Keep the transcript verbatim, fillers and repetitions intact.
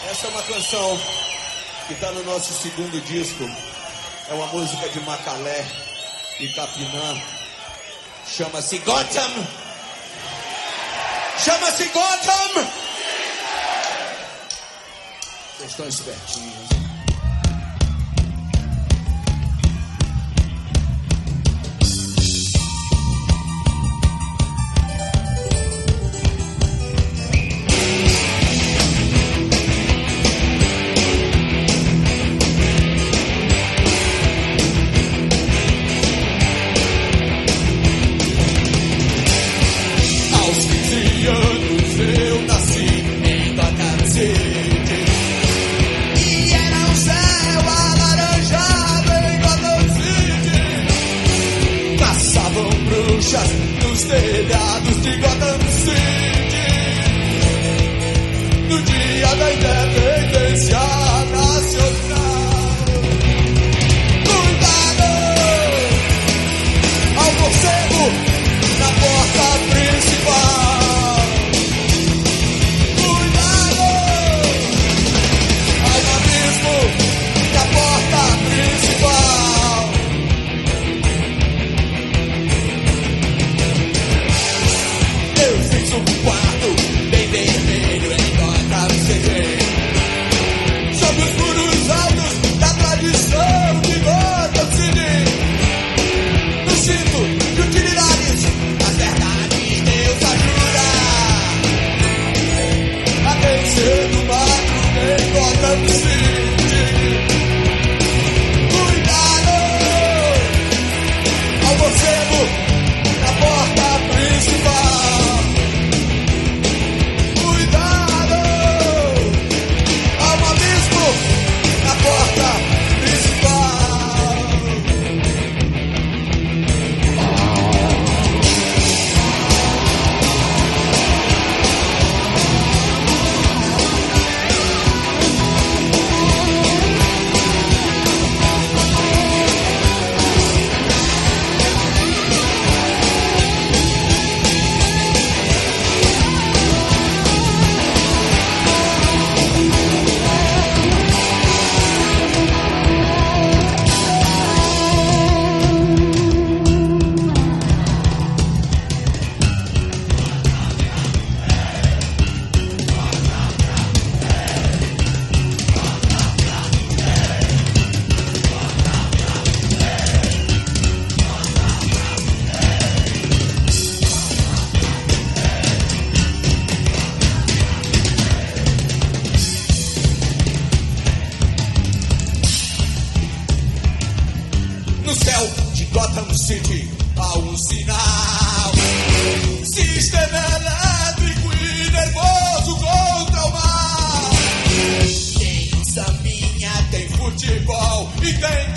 Essa é uma canção que está no nosso segundo disco. É uma música de Macalé e Capinã. Chama-se Gotham. Chama-se Gotham. Vocês estão espertinhos. Nos telhados de Gotham City, no dia da independência nacional. Cuidado ao morcego na porta principal. Cuidado ao abismo na porta principal. Um quarto bem vermelho em Gotham City, sob os muros altos da tradição de Gotham City. No cinto de utilidades, a verdade Deus ajuda a vencer do mato em Gotham City. Cuidado ao morcego na porta principal. No céu de Gotham City há um sinal. Sistema elétrico e nervoso contra o mal. Tem sambinha, tem futebol e tem